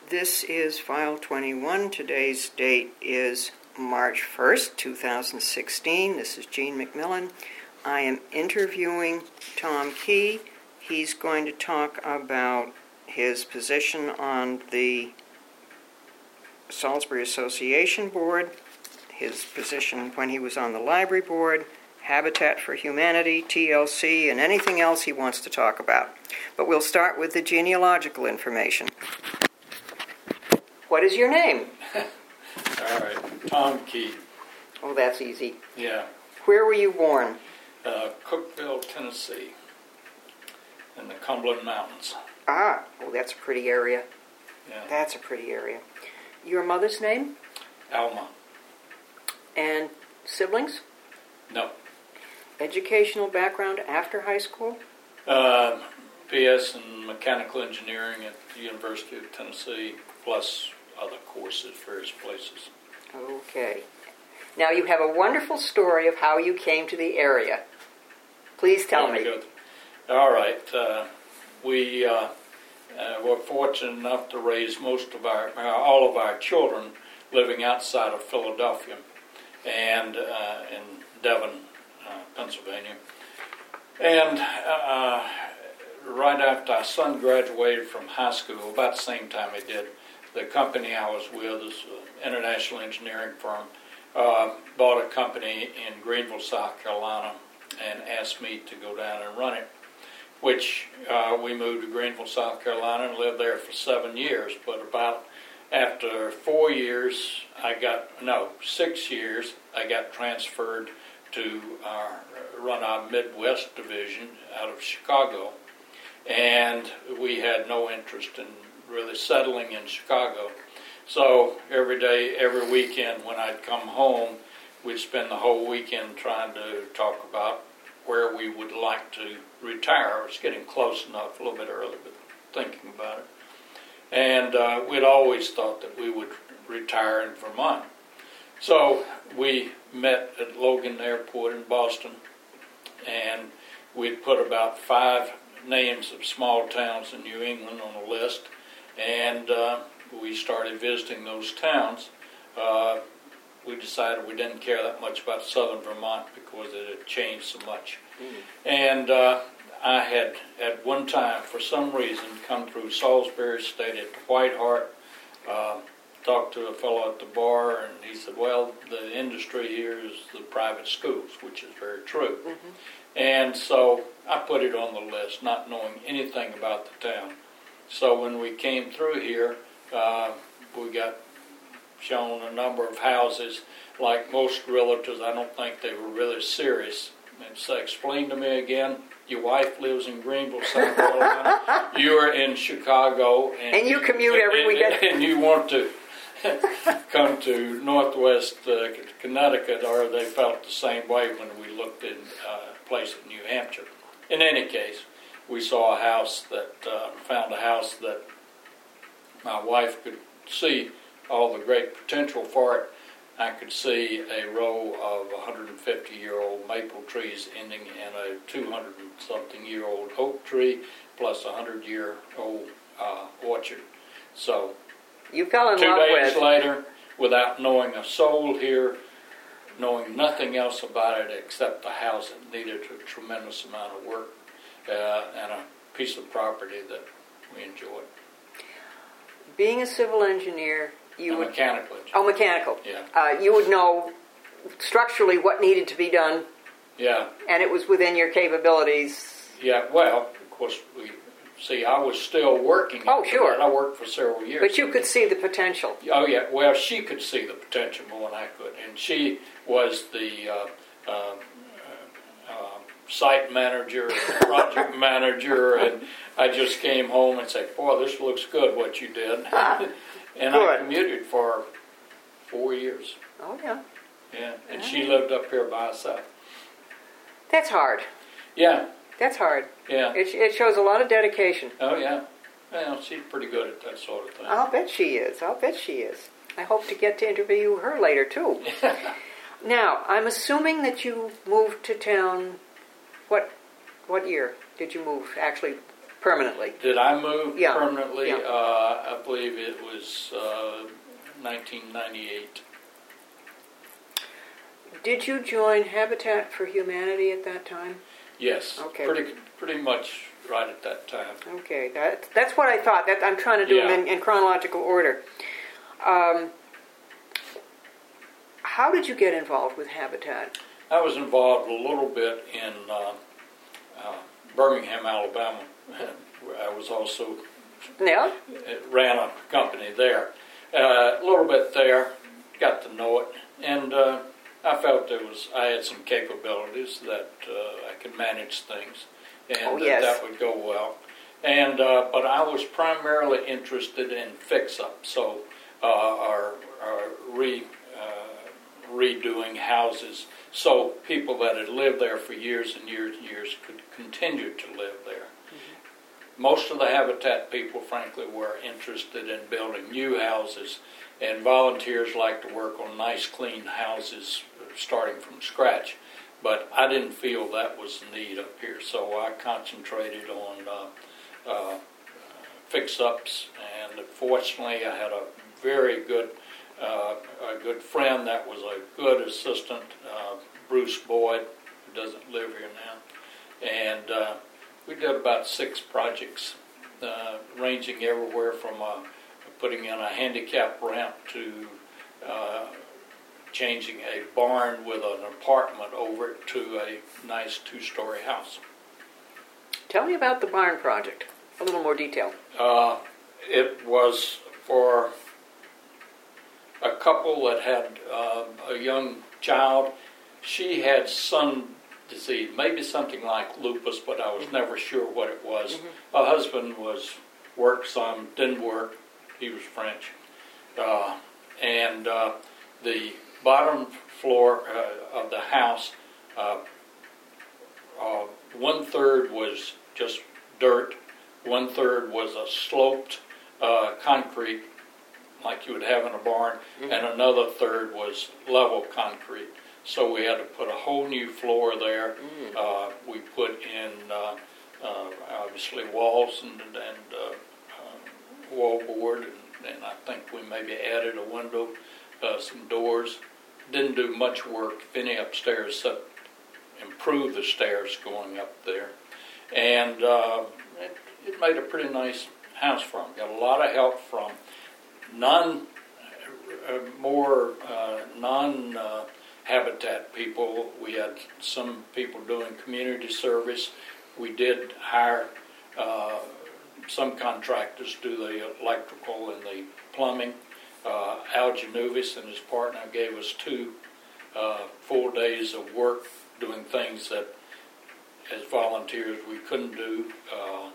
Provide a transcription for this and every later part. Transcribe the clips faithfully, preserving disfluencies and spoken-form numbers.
This is File twenty-one. Today's date is March first, two thousand sixteen. This is Jean McMillan. I am interviewing Tom Key. He's going to talk about his position on the Salisbury Association Board, his position when he was on the Library Board, Habitat for Humanity, T L C, and anything else he wants to talk about. But we'll start with the genealogical information. What is your name? All right, Tom Key. Oh, that's easy. Yeah. Where were you born? Uh, Cookeville, Tennessee, in the Cumberland Mountains. Ah, oh, that's a pretty area. Yeah. That's a pretty area. Your mother's name? Alma. And siblings? No. Educational background after high school? Uh, B S in Mechanical Engineering at the University of Tennessee, plus other courses, various places. Okay. Now you have a wonderful story of how you came to the area. Please tell Very me. Good. All right. Uh, we uh, uh, were fortunate enough to raise most of our, uh, all of our children living outside of Philadelphia and uh, in Devon, uh, Pennsylvania. And uh, right after our son graduated from high school, about the same time he did, the company I was with, is an international engineering firm, uh, bought a company in Greenville, South Carolina, and asked me to go down and run it, which uh, we moved to Greenville, South Carolina, and lived there for seven years. But about after four years, I got, no, six years, I got transferred to our, run our Midwest division out of Chicago. And we had no interest in really settling in Chicago. So every day, every weekend when I'd come home, we'd spend the whole weekend trying to talk about where we would like to retire. It was getting close enough, a little bit early, but thinking about it. And uh, we'd always thought that we would retire in Vermont. So we met at Logan Airport in Boston, and we'd put about five names of small towns in New England on a list, and uh, we started visiting those towns. Uh, we decided we didn't care that much about southern Vermont because it had changed so much. Mm. And uh, I had, at one time, for some reason, come through Salisbury, stayed at the White Hart, uh, talked to a fellow at the bar, and he said, well, the industry here is the private schools, which is very true. Mm-hmm. And so I put it on the list, not knowing anything about the town. So when we came through here, uh, we got shown a number of houses. Like most realtors, I don't think they were really serious. And so explain to me again, your wife lives in Greenville, South Carolina. You're in Chicago. And, and you commute every and, weekend. And you want to come to Northwest uh, Connecticut, or they felt the same way when we looked in uh, a place in New Hampshire. In any case, we saw a house that, uh, found a house that my wife could see all the great potential for it. I could see a row of one hundred fifty year old maple trees ending in a two hundred something year old oak tree, plus a one hundred year old uh, orchard. So, you fell in two love days with. later, without knowing a soul here, knowing nothing else about it except the house, it needed a tremendous amount of work. Uh, and a piece of property that we enjoyed. Being a civil engineer, you a would... mechanical engineer. Oh, mechanical. Yeah. Uh, you would know structurally what needed to be done. Yeah. And it was within your capabilities. Yeah, well, of course, we see, I was still working. Oh, sure. That. I worked for several years. But you could see the potential. Oh, yeah. Well, she could see the potential more than I could. And she was the... Uh, uh, uh, site manager, project manager, and I just came home and said, boy, this looks good what you did. Ah, and good. I commuted for four years. Oh, yeah. Yeah, and she lived up here by herself. That's hard. Yeah. That's hard. Yeah. It, it shows a lot of dedication. Oh, yeah. Well, she's pretty good at that sort of thing. I'll bet she is. I'll bet she is. I hope to get to interview her later, too. Now, I'm assuming that you moved to town... What what year did you move, actually, permanently? Did I move yeah. permanently? Yeah. Uh, believe it was uh, nineteen ninety-eight. Did you join Habitat for Humanity at that time? Yes, Okay. pretty pretty much right at that time. Okay, that, that's what I thought. That I'm trying to do Yeah. them in, in chronological order. Um, how did you get involved with Habitat? I was involved a little bit in uh, uh, Birmingham, Alabama. I was also Yeah? ran a company there. Uh, a little bit there, got to know it, and uh, I felt there was I had some capabilities that uh, I could manage things, and Oh, that, yes. that would go well. And uh, but I was primarily interested in fix-up, so uh, our, our re uh, redoing houses, so people that had lived there for years and years and years could continue to live there. Mm-hmm. Most of the Habitat people, frankly, were interested in building new houses, and volunteers like to work on nice, clean houses starting from scratch. But I didn't feel that was the need up here, so I concentrated on uh, uh, fix-ups, and fortunately I had a very good uh, a good friend that was a good assistant, uh, Bruce Boyd, who doesn't live here now, and uh, we did about six projects, uh, ranging everywhere from uh, putting in a handicap ramp to uh, changing a barn with an apartment over it to a nice two-story house. Tell me about the barn project. A little more detail. Uh, it was for a couple that had uh, a young child. She had sun disease, maybe something like lupus, but I was mm-hmm. never sure what it was. Mm-hmm. Her husband was worked some, didn't work. He was French. Uh, and uh, the bottom floor uh, of the house, uh, uh, one-third was just dirt, one-third was a sloped uh, concrete like you would have in a barn, mm-hmm. and another third was level concrete. So we had to put a whole new floor there. Mm. Uh, we put in, uh, uh, obviously, walls and, and uh, uh, wall board, and, and I think we maybe added a window, uh, some doors. Didn't do much work, if any, upstairs, except improve the stairs going up there. And uh, it, it made a pretty nice house for them. Got a lot of help from non, uh, more uh, non uh, Habitat people. We had some people doing community service. We did hire uh, some contractors to do the electrical and the plumbing. Uh, Al Januvis and his partner gave us two uh, full days of work doing things that, as volunteers, we couldn't do. Uh,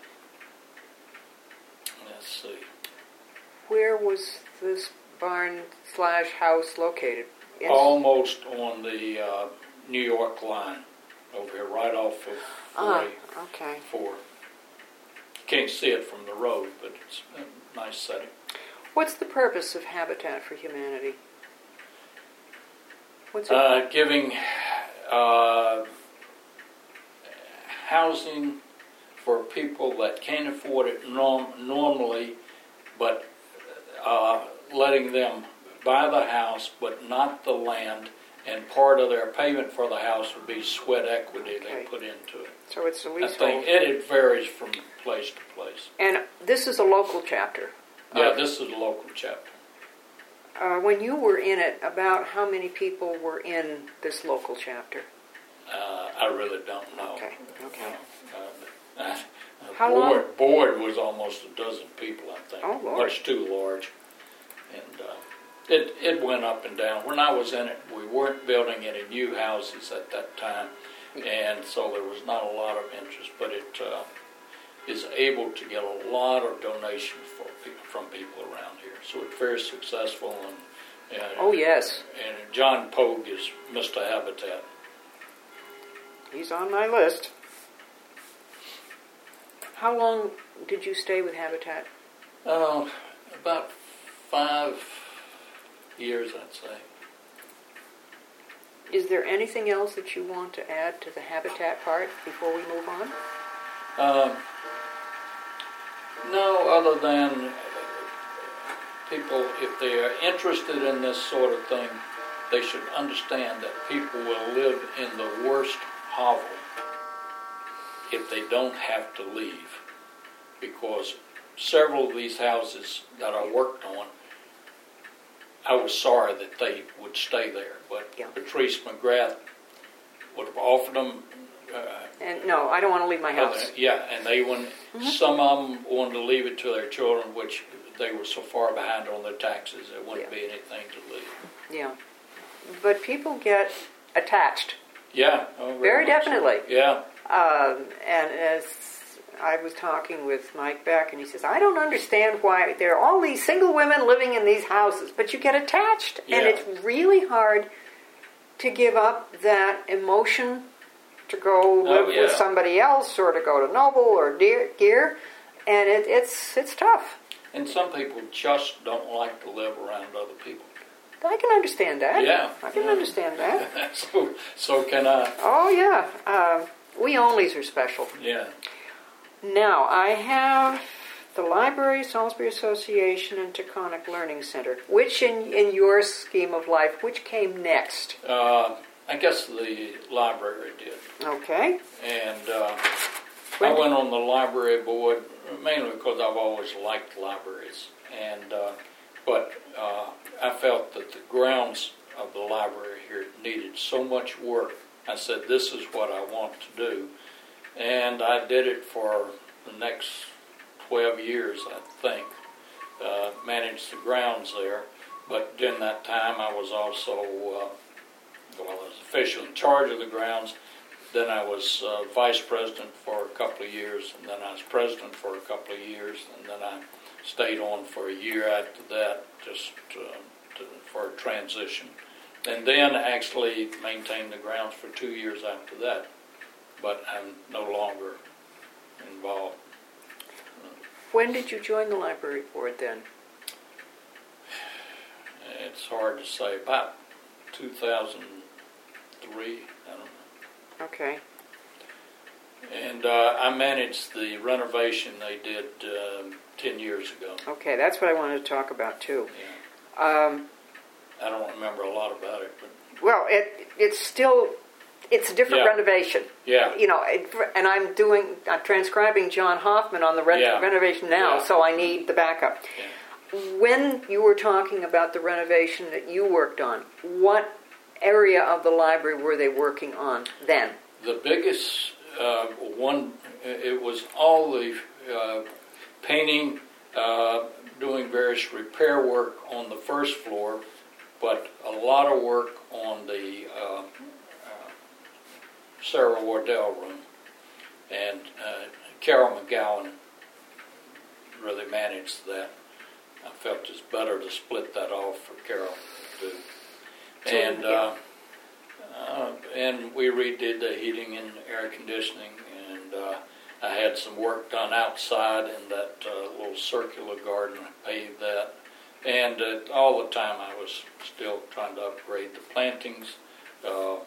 let's see. Where was this barn slash house located? Yes. Almost on the uh, New York line over here, right off of Ah, okay. four. You can't see it from the road, but it's a nice setting. What's the purpose of Habitat for Humanity? What's it? Uh, giving uh, housing for people that can't afford it norm- normally, but uh, letting them buy the house but not the land, and part of their payment for the house would be sweat equity Okay. they put into it. So it's a I leasehold. think it, it varies from place to place. And this is a local chapter. Yeah, Uh, this is a local chapter. Uh, when you were in it, about how many people were in this local chapter? Uh, I really don't know. Okay, okay. Uh, uh, the How board, long? board was almost a dozen people, I think. Oh, Lord. Much too large. And uh, it, it went up and down. When I was in it, we weren't building any new houses at that time, and so there was not a lot of interest, but it uh, is able to get a lot of donations for people, from people around here. So it's very successful. And, and Oh, yes. And John Pogue is Mister Habitat. He's on my list. How long did you stay with Habitat? Uh, about five years, I'd say. Is there anything else that you want to add to the Habitat part before we move on? Um, no, other than people, if they are interested in this sort of thing, they should understand that people will live in the worst hovel if they don't have to leave. Because several of these houses that I worked on, I was sorry that they would stay there. But Yeah. Patrice McGrath would have offered them. Uh, And no, I don't want to leave my house. yeah, and they wouldn't. Mm-hmm. Some of them wanted to leave it to their children, which they were so far behind on their taxes, it wouldn't Yeah. be anything to leave. Yeah. But people get attached. Yeah. Oh, Very much so. definitely. Yeah. Um, and as I was talking with Mike Beck, and he says, I don't understand why there are all these single women living in these houses, but you get attached. Yeah. And it's really hard to give up that emotion to go live Oh, yeah. with somebody else or to go to Noble or Deer, Gear. And it, it's it's tough. And some people just don't like to live around other people. I can understand that. Yeah. I can Yeah. understand that. so, so can I. Oh, yeah. Uh, we onlys are special. Yeah. Now, I have the Library, Salisbury Association, and Taconic Learning Center. Which, in, in your scheme of life, which came next? Uh, I guess the library did. Okay. And uh, When I did- went on the library board mainly because I've always liked libraries. And uh, but uh, I felt that the grounds of the library here needed so much work. I said, this is what I want to do. And I did it for the next twelve years, I think. Uh, managed the grounds there. But during that time, I was also, uh, well, I was officially in charge of the grounds. Then I was uh, vice president for a couple of years, and then I was president for a couple of years, and then I stayed on for a year after that, just uh, to, for a transition. And then actually maintained the grounds for two years after that, but I'm no longer involved. When did you join the library board then? It's hard to say. About two thousand three, I don't know. Okay. And uh, I managed the renovation they did uh, ten years ago. Okay, that's what I wanted to talk about too. Yeah. Um, I don't remember a lot about it, but well, it it's still, it's a different Yeah. renovation. yeah, You know, it, and I'm doing, I'm transcribing John Hoffman on the re- Yeah. renovation now, Yeah. so I need the backup. yeah. When you were talking about the renovation that you worked on, what area of the library were they working on then? The biggest uh, one, it was all the uh, painting, uh, doing various repair work on the first floor, but a lot of work on the uh, uh, Sarah Wardell room. And uh, Carol McGowan really managed that. I felt it's better to split that off for Carol to do. And uh, uh, and we redid the heating and air conditioning, and uh, I had some work done outside in that uh, little circular garden. I paved that, and uh, all the time I was still trying to upgrade the plantings. Uh,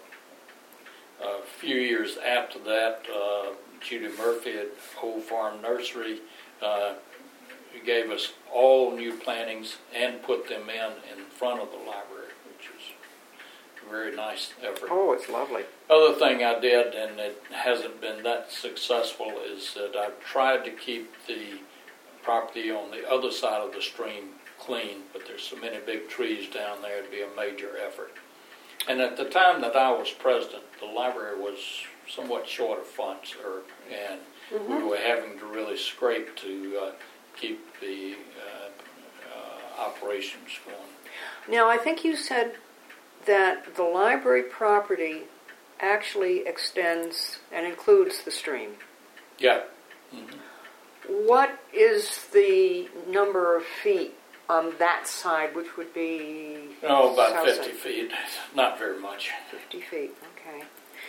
a few years after that, uh, Judy Murphy at Old Farm Nursery uh, gave us all new plantings and put them in in front of the library, which was a very nice effort. Oh, it's lovely. Other thing I did, and it hasn't been that successful, is that I've tried to keep the property on the other side of the stream clean, but there's so many big trees down there, it'd be a major effort. And at the time that I was president, the library was somewhat short of funds, or, and mm-hmm. we were having to really scrape to uh, keep the uh, uh, operations going. Now, I think you said that the library property actually extends and includes the stream. Yeah. Mm-hmm. What is the number of feet on that side, which would be... Oh, about south fifty side? feet. Not very much. fifty feet, okay.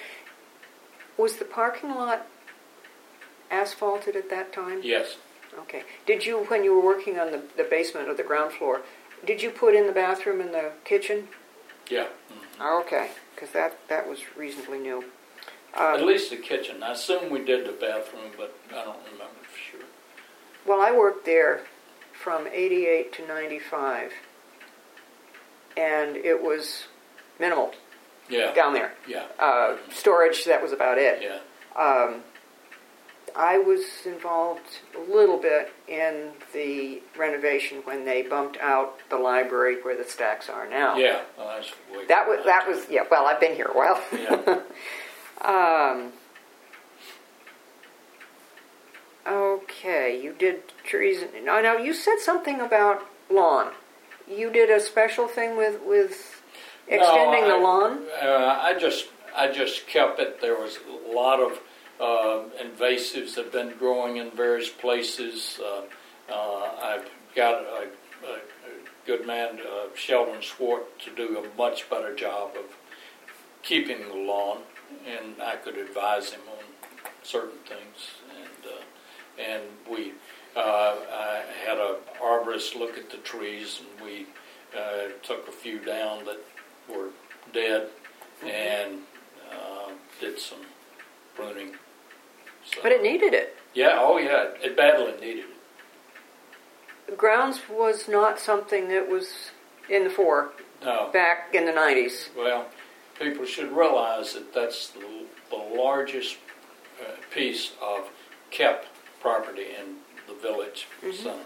Was the parking lot asphalted at that time? Yes. Okay. Did you, when you were working on the, the basement or the ground floor, did you put in the bathroom and the kitchen? Yeah. Mm-hmm. Oh, okay, because that, that was reasonably new. Um, At least the kitchen. I assume we did the bathroom, but I don't remember for sure. Well, I worked there from eighty-eight to ninety-five, and it was minimal Yeah. down there. Yeah. Uh, storage, that was about it. Yeah. Um, I was involved a little bit in the renovation when they bumped out the library where the stacks are now. Yeah. Well, that's way That was, that was, yeah, well, I've been here a while. Yeah. um, okay, you did trees. Now, now, you said something about lawn. You did a special thing with, with extending no, I, the lawn? Uh, I just I just kept it. There was a lot of uh, invasives that have been growing in various places. Uh, uh, I've got a, a, a good man, uh, Sheldon Swart, to do a much better job of keeping the lawn, and I could advise him on certain things. And uh, and we uh, I had a arborist look at the trees, and we uh, took a few down that were dead, mm-hmm. and uh, did some pruning. So, but it needed it. Yeah, oh yeah, it badly needed it. Grounds was not something that was in the fore No. back in the nineties. Well, people should realize that that's the, the largest uh, piece of kept property in the village. Mm-hmm. So.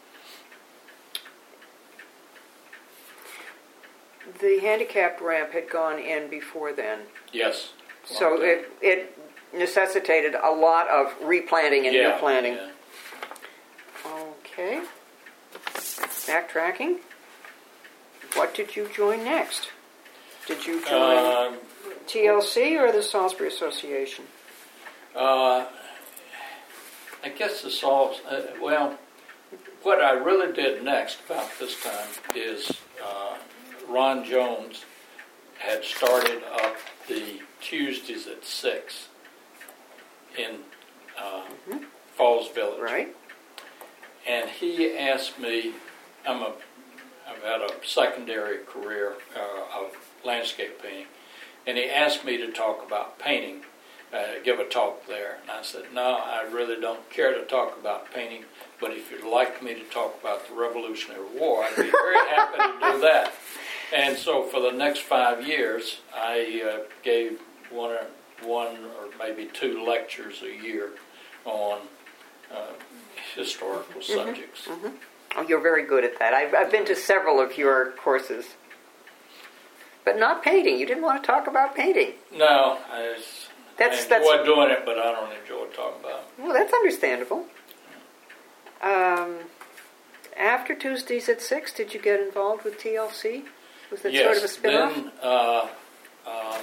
The handicapped ramp had gone in before then. Yes. So it, it necessitated a lot of replanting and yeah, new planting. Yeah. Okay. Backtracking. What did you join next? Did you join Uh, T L C or the Salisbury Association? uh, I guess the Sals, uh, well, what I really did next about this time is uh, Ron Jones had started up the Tuesdays at six in uh, mm-hmm. Falls Village. Right. And he asked me, I'm a, I've had a secondary career uh, of landscape painting, and he asked me to talk about painting, uh, give a talk there. And I said, no, I really don't care to talk about painting, but if you'd like me to talk about the Revolutionary War, I'd be very happy to do that. And so for the next five years, I uh, gave one or, one or maybe two lectures a year on uh, historical mm-hmm. subjects. Mm-hmm. Oh, you're very good at that. I've, I've been to several of your courses. But not painting. You didn't want to talk about painting. No, I, just, that's, I enjoy that's, doing it, but I don't enjoy talking about it. Well, that's understandable. Um, after Tuesdays at six, did you get involved with T L C? Was that yes, sort of a spin-off? then uh, uh,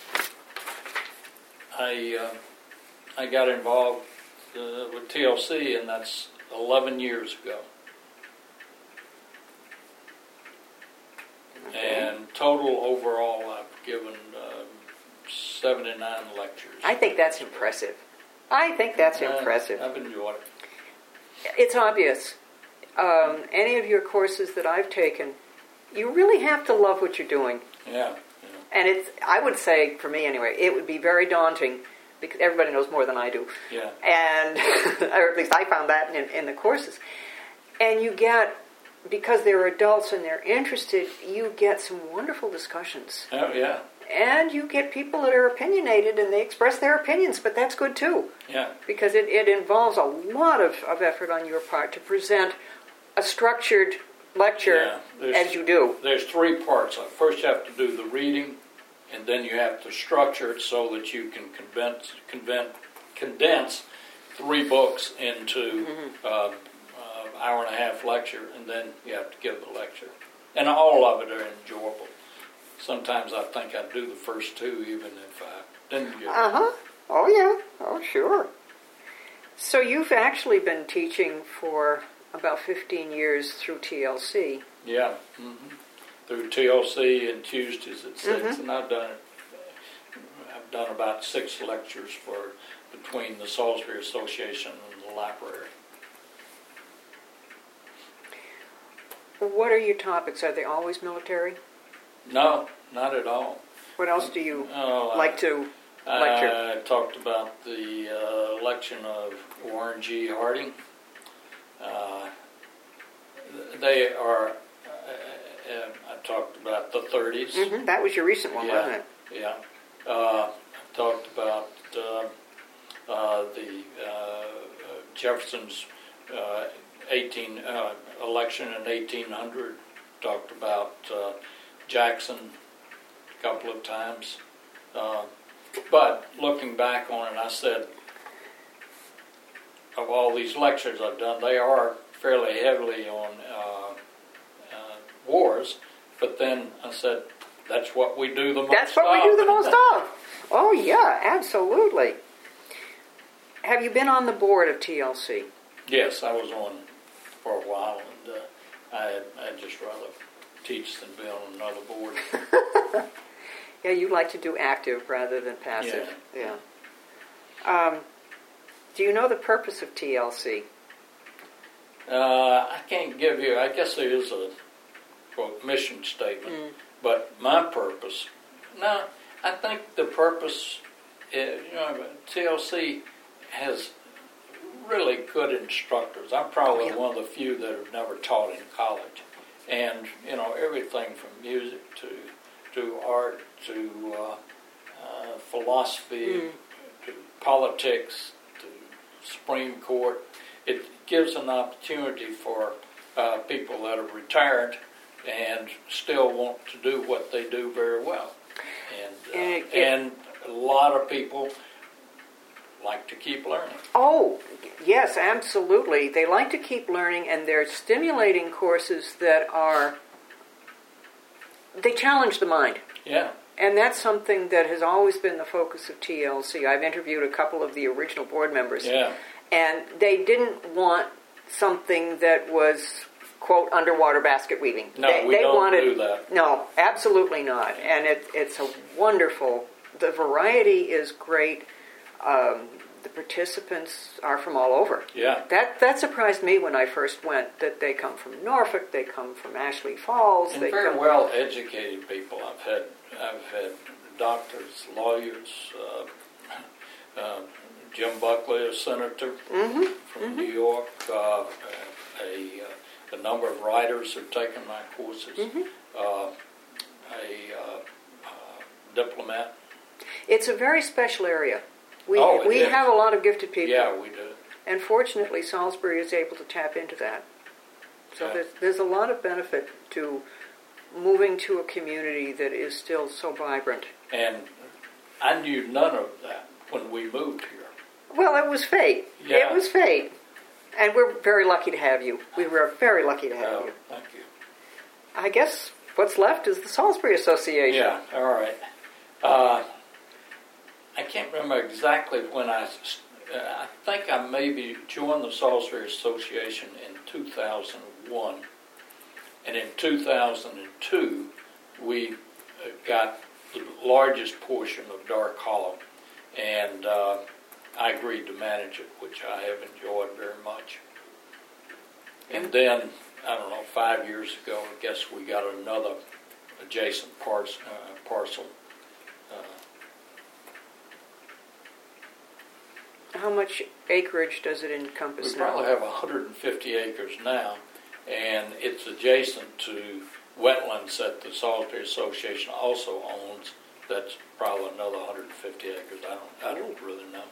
I, uh, I got involved uh, with T L C, and that's eleven years ago. Okay. And total overall, I've given um, seventy-nine lectures. I think that's impressive. I think that's Uh, impressive. I've enjoyed it. It's obvious. Um, any of your courses that I've taken, you really have to love what you're doing. Yeah. yeah. And it's, I would say, for me anyway, it would be very daunting, because everybody knows more than I do. Yeah. And, or at least I found that in, in the courses. And you get, because they're adults and they're interested, you get some wonderful discussions. Oh, yeah. And you get people that are opinionated and they express their opinions, but that's good too. Yeah. Because it, it involves a lot of, of effort on your part to present a structured lecture Yeah, as you do. There's three parts. First you have to do the reading, and then you have to structure it so that you can convince, convince, condense three books into mm-hmm. uh, uh, hour and a half lecture, and then you have to give the lecture. And all of it are enjoyable. Sometimes I think I'd do the first two even if I didn't get it. Uh-huh. Oh, yeah. Oh, sure. So you've actually been teaching for about fifteen years through T L C. Yeah. Mm-hmm. Through T L C and Tuesdays at six, mm-hmm. and I've done it. I've done about six lectures for between the Salisbury Association and the library. What are your topics? Are they always military? No, not at all. What else do you oh, like I, to lecture? I talked about the uh, election of Warren G. Harding. Uh, they are, uh, uh, I talked about the thirties. Mm-hmm. That was your recent one, Yeah, wasn't it? yeah. Uh, I talked about uh, uh, the uh, Jefferson's uh, eighteen uh, election in eighteen hundred. Talked about uh, Jackson a couple of times. Uh, but looking back on it, I said, of all these lectures I've done, they are fairly heavily on uh, uh, wars. But then I said, that's what we do the most of. That's what we do the most of. Oh, yeah, absolutely. Have you been on the board of T L C? Yes, I was on for a while, and uh, I I'd just rather teach than be on another board. Yeah, you like to do active rather than passive. Yeah. yeah. Um, do you know the purpose of T L C? Uh, I can't give you, I guess there is a quote, mission statement, mm. but my purpose, no, I think the purpose, is, you know, T L C has really good instructors. I'm probably oh, yeah. one of the few that have never taught in college. And, you know, everything from music to to art to uh, uh, philosophy mm. to politics to Supreme Court. It gives an opportunity for uh, people that are retired and still want to do what they do very well. And, uh, and, it, it, and a lot of people like to keep learning. Oh, yes, absolutely. They like to keep learning, and they're stimulating courses that are, they challenge the mind. Yeah. And that's something that has always been the focus of T L C. I've interviewed a couple of the original board members. Yeah. And they didn't want something that was, quote, underwater basket weaving. No, they, we they don't wanted, do that. No, absolutely not. And it, it's a wonderful, the variety is great. Um, the participants are from all over. Yeah. That that surprised me when I first went, that they come from Norfolk, they come from Ashley Falls. And they very come well educated people. I've had I've had doctors, lawyers, uh, uh, Jim Buckley, a senator mm-hmm. from mm-hmm. New York, uh, a, a, a number of writers have taken my courses, mm-hmm. uh, a uh, uh, diplomat. It's a very special area. We oh, we is. have a lot of gifted people. Yeah, we do. And fortunately, Salisbury is able to tap into that. So yeah. there's, there's a lot of benefit to moving to a community that is still so vibrant. And I knew none of that when we moved here. Well, it was fate. Yeah. It was fate. And we're very lucky to have you. We were very lucky to have oh, you. Thank you. I guess what's left is the Salisbury Association. Yeah, all right. Uh, I can't remember exactly when I, uh, I think I maybe joined the Salisbury Association in two thousand one. And in two thousand two, we got the largest portion of Dark Hollow. And uh, I agreed to manage it, which I have enjoyed very much. And then, I don't know, five years ago, I guess we got another adjacent parts, uh, parcel. How much acreage does it encompass we now? We probably have one hundred fifty acres now, and it's adjacent to wetlands that the Salisbury Association also owns. That's probably another one hundred fifty acres. I don't, I don't really know.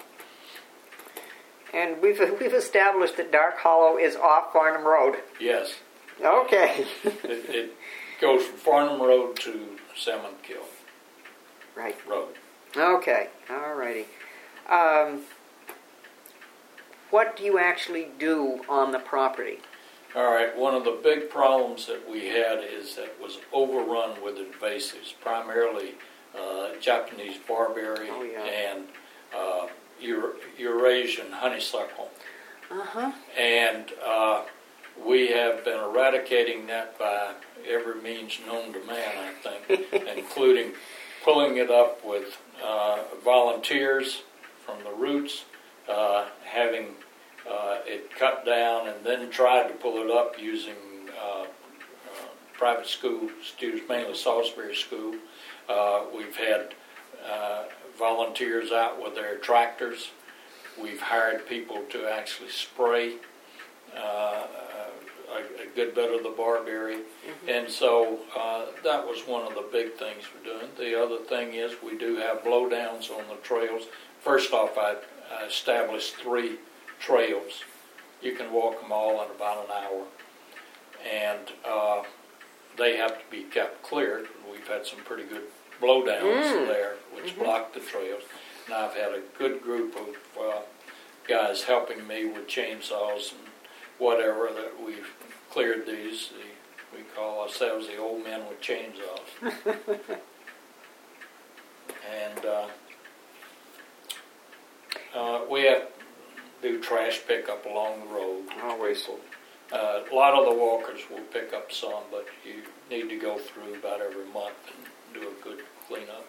And we've we've established that Dark Hollow is off Farnham Road. Yes. Okay. it, it goes from Farnham Road to Salmon Kill. Right. Road. Okay. All righty. Um, what do you actually do on the property? All right. One of the big problems that we had is that it was overrun with invasives, primarily uh, Japanese barberry oh, yeah. and uh, Euro- Eurasian honeysuckle. Uh-huh. And uh, we have been eradicating that by every means known to man, I think, including pulling it up with uh, volunteers from the roots, uh, having uh, it cut down, and then tried to pull it up using uh, uh, private school students, mainly Salisbury School. Uh, we've had uh, volunteers out with their tractors. We've hired people to actually spray uh, a, a good bit of the barberry. Mm-hmm. And so uh, that was one of the big things we're doing. The other thing is we do have blowdowns on the trails. First off, I, I established three trails. You can walk them all in about an hour. And uh, they have to be kept clear. We've had some pretty good blowdowns mm. there, which mm-hmm. block the trails. And I've had a good group of uh, guys helping me with chainsaws and whatever that we've cleared these. The, we call ourselves the old men with chainsaws. and uh, uh, we have to do trash pickup along the road. Always. Uh, a lot of the walkers will pick up some, but you need to go through about every month and do a good cleanup.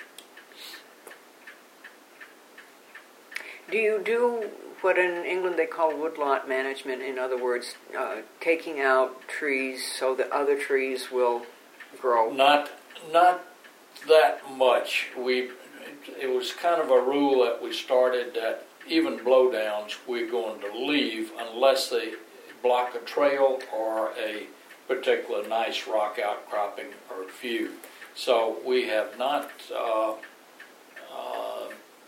Do you do what in England they call woodlot management? In other words, uh, taking out trees so that other trees will grow? Not, not that much. We, it was kind of a rule that we started that even blowdowns we're going to leave unless they block a trail or a particular nice rock outcropping or view. So we have not uh, uh,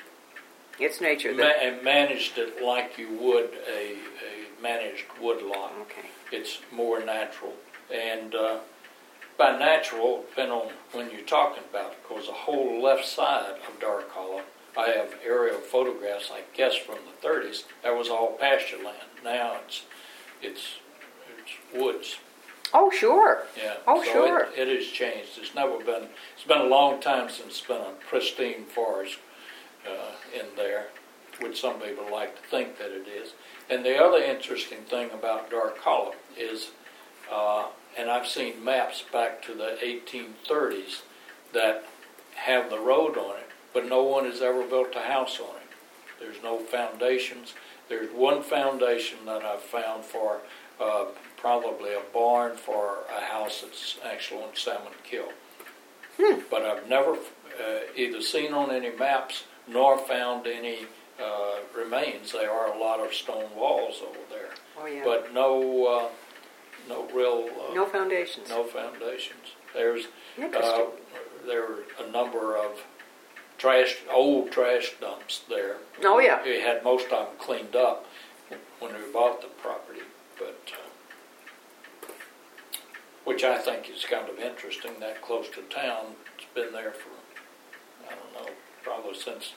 it's nature ma- managed it like you would a, a managed woodlot. Okay. It's more natural. And uh, by natural, depending on when you're talking about it, because the whole left side of Dark Hollow, I have aerial photographs, I guess, from the thirties. That was all pasture land. Now it's It's it's woods. Oh, sure. Yeah. Oh, so sure. It, it has changed. It's never been. It's been a long time since it's been a pristine forest uh, in there, which some people like to think that it is. And the other interesting thing about Dark Hollow is, uh, and I've seen maps back to the eighteen thirties that have the road on it, but no one has ever built a house on it. There's no foundations. There's one foundation that I've found for uh, probably a barn for a house that's actually on Salmon Kill. Hmm. But I've never uh, either seen on any maps nor found any uh, remains. There are a lot of stone walls over there. Oh, yeah. But no, uh, no real... Uh, no foundations. No foundations. There's Interesting. Uh, there are a number of trash, old trash dumps there. Oh, yeah. We had most of them cleaned up when we bought the property, but uh, which I think is kind of interesting, that close to town. It's been there for, I don't know, probably since...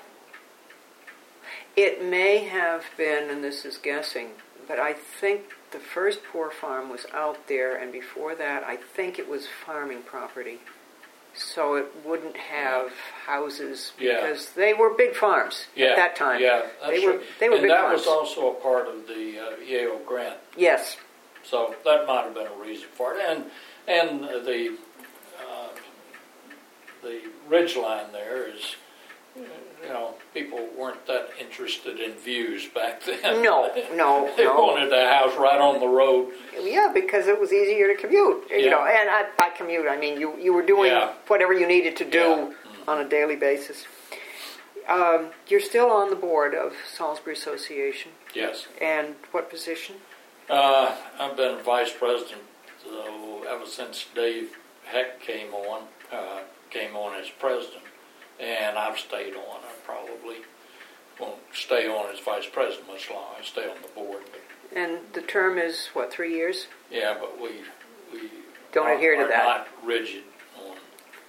It may have been, and this is guessing, but I think the first Poor Farm was out there, and before that, I think it was farming property. So it wouldn't have houses because yeah. they were big farms yeah. at that time. Yeah, that's they were. Right. They were and big that farms. was also a part of the uh, Yale grant. Yes. So that might have been a reason for it, and and the uh, the ridge line there is, you know, people weren't that interested in views back then. No, no, they no. wanted a house right on the road. Yeah, because it was easier to commute. You yeah. know, and I, by commute I mean you you were doing yeah. whatever you needed to do yeah. mm-hmm. on a daily basis. Um, you're still on the board of Salisbury Association. Yes. And what position? Uh, I've been vice president uh, ever since Dave Heck came on. Uh, came on as president, and I've stayed on. I probably won't stay on as vice president much longer. I stay on the board. But, and the term is what, three years? Yeah, but we we don't are, adhere to are that. Not rigid on.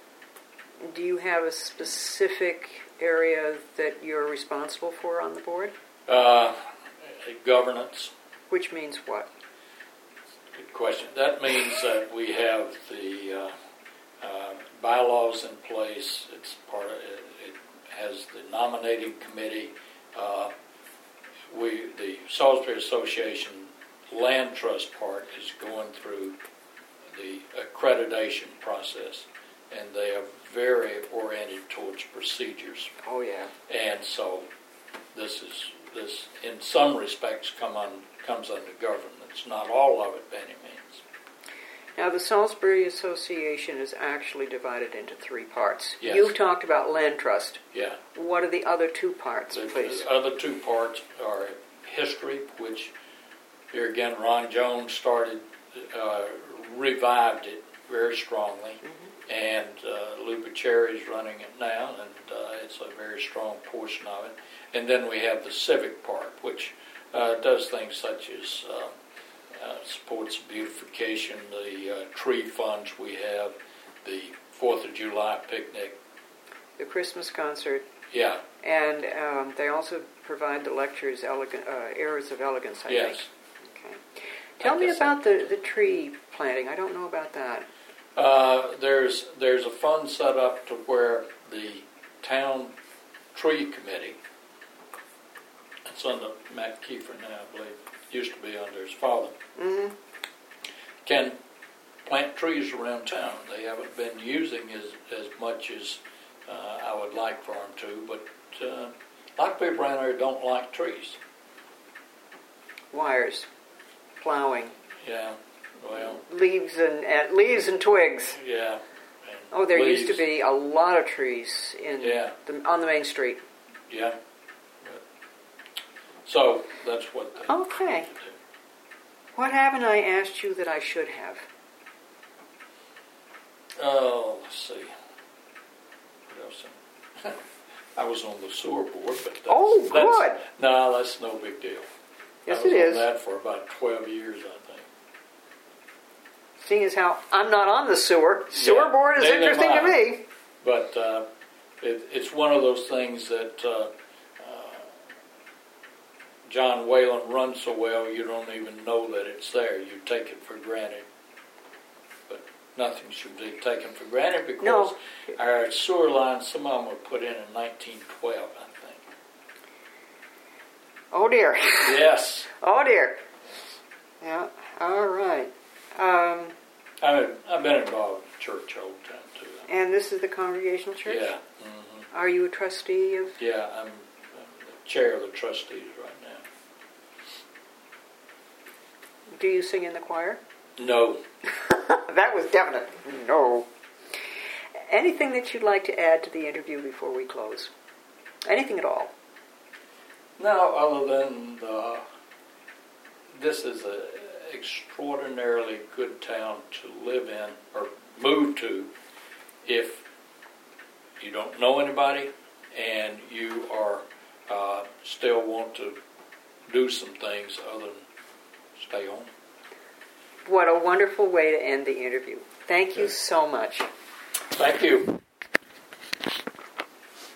Do you have a specific area that you're responsible for on the board? Uh, governance. Which means what? Good question. That means that we have the uh, uh, bylaws in place. It's part of it, it has the nominating committee. Uh, we the Salisbury Association Land Trust part is going through the accreditation process, and they are very oriented towards procedures. Oh yeah. And so this is this in some respects come on comes under governance. Not all of it by any means. Now the Salisbury Association is actually divided into three parts. Yes. You've talked about land trust. Yeah. What are the other two parts, The, please? the other two parts are history, which here again, Ron Jones started, uh, revived it very strongly, mm-hmm. and uh, Luba Cherry's running it now, and uh, it's a very strong portion of it. And then we have the civic part, which uh, does things such as uh, uh, supports beautification, the uh, tree funds we have, the Fourth of July picnic, the Christmas concert. Yeah. And um, they also provide the lectures, elegant, uh, Eras of Elegance, I yes. think. Okay. Tell me about the, the tree planting. I don't know about that. Uh, there's there's a fund set up to where the town tree committee, it's under Matt Kiefer now, I believe, used to be under his father, mm-hmm. can plant trees around town. They haven't been using as, as much as uh, I would like for them to, but uh, a lot of people around there don't like trees. Wires, plowing. Yeah, well. Leaves and, and leaves and twigs. Yeah. And oh, there leaves. used to be a lot of trees in yeah. the, on the main street. Yeah. But, so that's what they okay. do. What haven't I asked you that I should have? Oh, let's see. What else? I was on the sewer board, but that's, oh, good. That's, no, that's no big deal. Yes, I was it is. on that for about twelve years, I think. Seeing as how I'm not on the sewer, sewer yeah, board is interesting to me. But uh, it, it's one of those things that uh, uh, John Whalen runs so well, you don't even know that it's there. You take it for granted. But nothing should be taken for granted because no. our sewer lines, some of them were put in in nineteen twelve, I think. Oh, dear. Yes. Oh, dear. Yeah, all right. Um, I've, I've been involved in church all the time, too. And this is the Congregational Church? Yeah. Mm-hmm. Are you a trustee of? Yeah, I'm, I'm the chair of the trustees right now. Do you sing in the choir? No. That was definite. No. Anything that you'd like to add to the interview before we close? Anything at all? No, other than the, this is an extraordinarily good town to live in or move to if you don't know anybody and you are uh, still want to do some things other than stay home. What a wonderful way to end the interview. Thank you so much. Thank you.